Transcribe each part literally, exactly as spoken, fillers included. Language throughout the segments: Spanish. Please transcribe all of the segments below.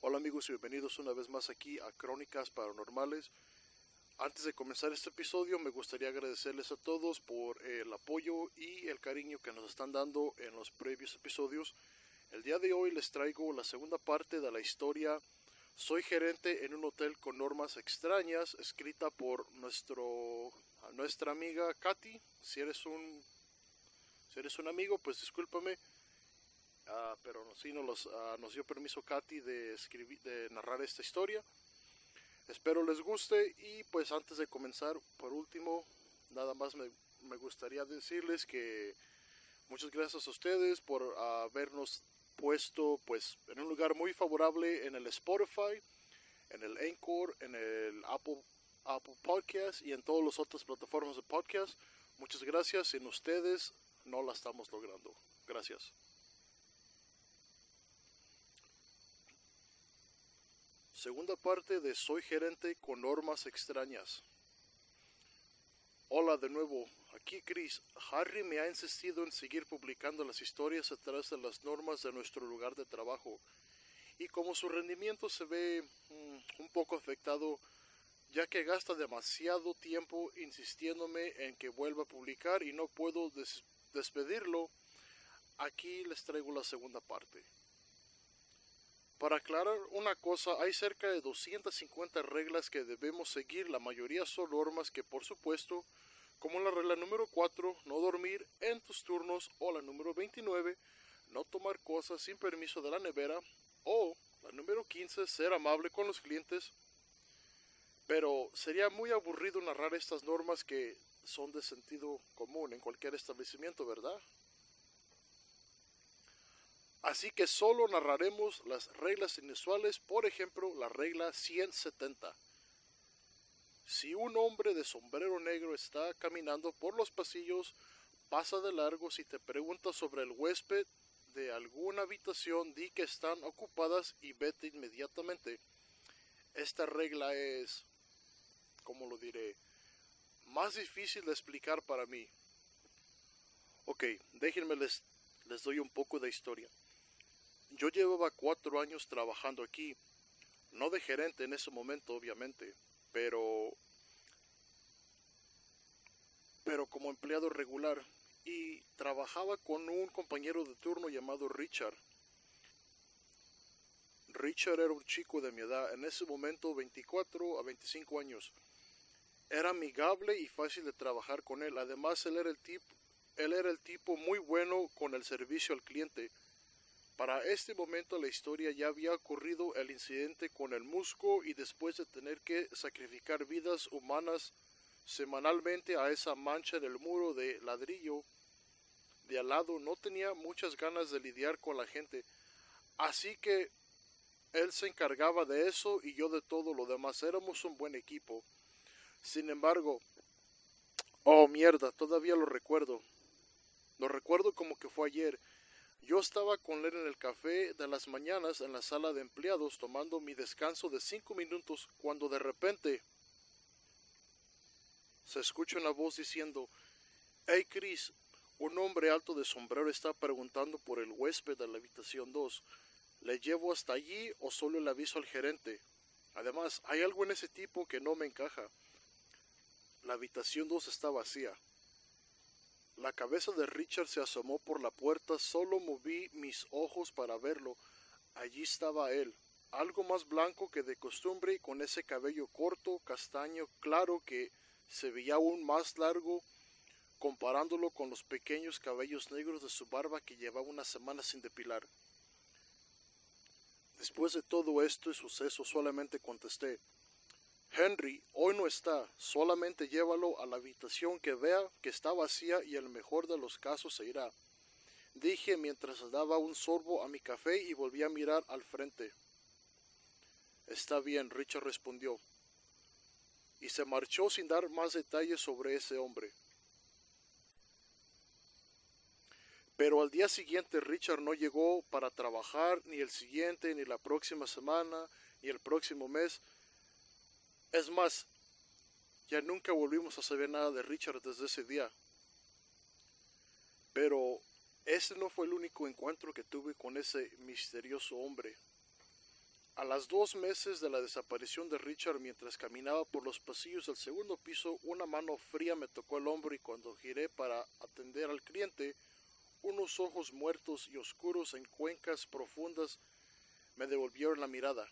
Hola amigos y bienvenidos una vez más aquí a Crónicas Paranormales. Antes de comenzar este episodio me gustaría agradecerles a todos por el apoyo y el cariño que nos están dando en los previos episodios. El día de hoy les traigo la segunda parte de la historia Soy gerente en un hotel con normas extrañas, escrita por nuestro, nuestra amiga Katy. Si eres un, si eres un amigo, pues discúlpame. Uh, pero sí nos, los, uh, nos dio permiso Katy de, escribir, de narrar esta historia. Espero les guste y pues antes de comenzar, por último, nada más me, me gustaría decirles que muchas gracias a ustedes por uh, habernos puesto pues en un lugar muy favorable en el Spotify, en el Anchor, en el Apple, Apple Podcast y en todas las otras plataformas de podcast. Muchas gracias, sin ustedes no la estamos logrando. Gracias. Segunda parte de Soy gerente con normas extrañas. Hola de nuevo, aquí Chris. Harry me ha insistido en seguir publicando las historias a través de las normas de nuestro lugar de trabajo. Y como su rendimiento se ve mmm, un poco afectado, ya que gasta demasiado tiempo insistiéndome en que vuelva a publicar y no puedo des- despedirlo, aquí les traigo la segunda parte. Para aclarar una cosa, hay cerca de doscientas cincuenta reglas que debemos seguir, la mayoría son normas que por supuesto, como la regla número cuatro, no dormir en tus turnos, o la número veintinueve, no tomar cosas sin permiso de la nevera, o la número quince, ser amable con los clientes. Pero sería muy aburrido narrar estas normas que son de sentido común en cualquier establecimiento, ¿verdad? Así que solo narraremos las reglas inusuales, por ejemplo, la regla ciento setenta. Si un hombre de sombrero negro está caminando por los pasillos, pasa de largo. Si te pregunta sobre el huésped de alguna habitación, di que están ocupadas y vete inmediatamente. Esta regla es, ¿cómo lo diré?, más difícil de explicar para mí. Ok, déjenme les, les doy un poco de historia. Yo llevaba cuatro años trabajando aquí, no de gerente en ese momento obviamente, pero, pero como empleado regular, y trabajaba con un compañero de turno llamado Richard. Richard era un chico de mi edad, en ese momento veinticuatro a veinticinco años. Era amigable y fácil de trabajar con él, además él era el tipo, él era el tipo muy bueno con el servicio al cliente. Para este momento la historia ya había ocurrido el incidente con el musgo y después de tener que sacrificar vidas humanas semanalmente a esa mancha del muro de ladrillo de al lado, no tenía muchas ganas de lidiar con la gente. Así que él se encargaba de eso y yo de todo lo demás. Éramos un buen equipo. Sin embargo, oh mierda, todavía lo recuerdo. Lo recuerdo como que fue ayer. Yo estaba con él en el café de las mañanas en la sala de empleados tomando mi descanso de cinco minutos cuando de repente se escucha una voz diciendo: «Hey Chris, un hombre alto de sombrero está preguntando por el huésped de la habitación dos. ¿Le llevo hasta allí o solo le aviso al gerente? Además, hay algo en ese tipo que no me encaja». La habitación dos está vacía. La cabeza de Richard se asomó por la puerta, solo moví mis ojos para verlo. Allí estaba él, algo más blanco que de costumbre y con ese cabello corto, castaño, claro que se veía aún más largo comparándolo con los pequeños cabellos negros de su barba que llevaba una semana sin depilar. Después de todo esto y suceso solamente contesté: «Henry, hoy no está, solamente llévalo a la habitación que vea que está vacía y en el mejor de los casos se irá», dije mientras daba un sorbo a mi café y volví a mirar al frente. «Está bien», Richard respondió, y se marchó sin dar más detalles sobre ese hombre. Pero al día siguiente Richard no llegó para trabajar, ni el siguiente, ni la próxima semana, ni el próximo mes. Es más, ya nunca volvimos a saber nada de Richard desde ese día. Pero ese no fue el único encuentro que tuve con ese misterioso hombre. A las dos meses de la desaparición de Richard, mientras caminaba por los pasillos del segundo piso, una mano fría me tocó el hombro y cuando giré para atender al cliente, unos ojos muertos y oscuros en cuencas profundas me devolvieron la mirada.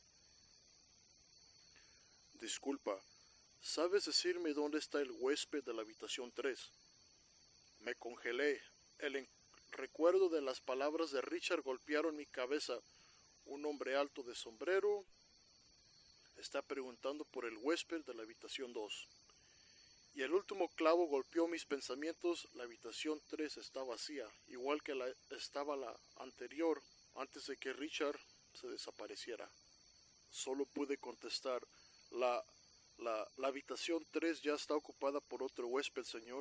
Disculpa, ¿sabes decirme dónde está el huésped de la habitación tres? Me congelé. El recuerdo de las palabras de Richard golpearon mi cabeza. Un hombre alto de sombrero está preguntando por el huésped de la habitación dos. Y el último clavo golpeó mis pensamientos. La habitación tres está vacía, igual que la, estaba la anterior, antes de que Richard se desapareciera. Solo pude contestar, la, la, la habitación tres ya está ocupada por otro huésped, señor.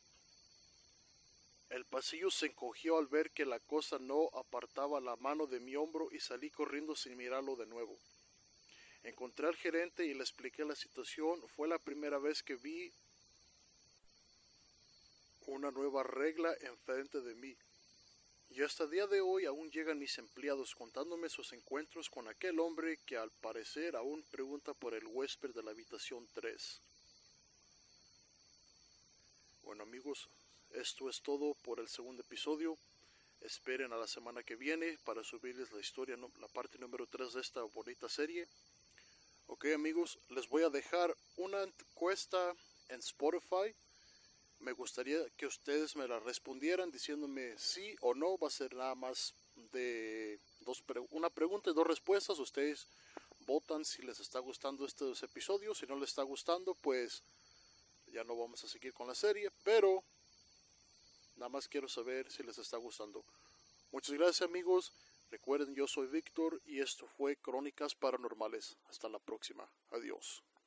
El pasillo se encogió al ver que la cosa no apartaba la mano de mi hombro y salí corriendo sin mirarlo de nuevo. Encontré al gerente y le expliqué la situación. Fue la primera vez que vi una nueva regla enfrente de mí. Y hasta el día de hoy aún llegan mis empleados contándome sus encuentros con aquel hombre que al parecer aún pregunta por el huésped de la habitación tres. Bueno amigos, esto es todo por el segundo episodio. Esperen a la semana que viene para subirles la historia, la parte número tres de esta bonita serie. Ok amigos, les voy a dejar una encuesta en Spotify. Me gustaría que ustedes me la respondieran diciéndome sí o no. Va a ser nada más de dos pre- una pregunta y dos respuestas. Ustedes votan si les está gustando estos episodios. Si no les está gustando, pues ya no vamos a seguir con la serie. Pero nada más quiero saber si les está gustando. Muchas gracias amigos. Recuerden, yo soy Víctor y esto fue Crónicas Paranormales. Hasta la próxima. Adiós.